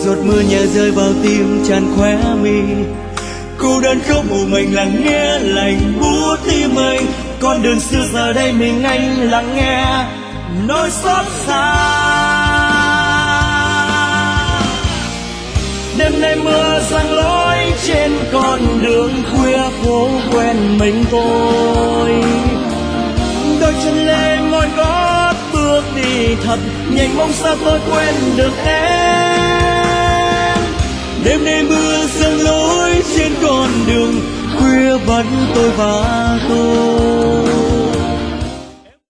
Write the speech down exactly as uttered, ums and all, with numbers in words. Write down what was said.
giọt mưa nhẹ rơi vào tim tràn khóe mi. Cô đơn khóc một mình lắng nghe lạnh buốt tim anh. Con đường xưa giờ đây mình anh lắng nghe nỗi xót xa. Đêm nay mưa giăng lối trên con đường khuya phố quen mình tôi. Đôi chân lê mỏi gót bước đi thật nhanh, mong sao tôi quên được em. Đêm nay mưa giăng lối trên con đường khuya vắng tôi và tôi.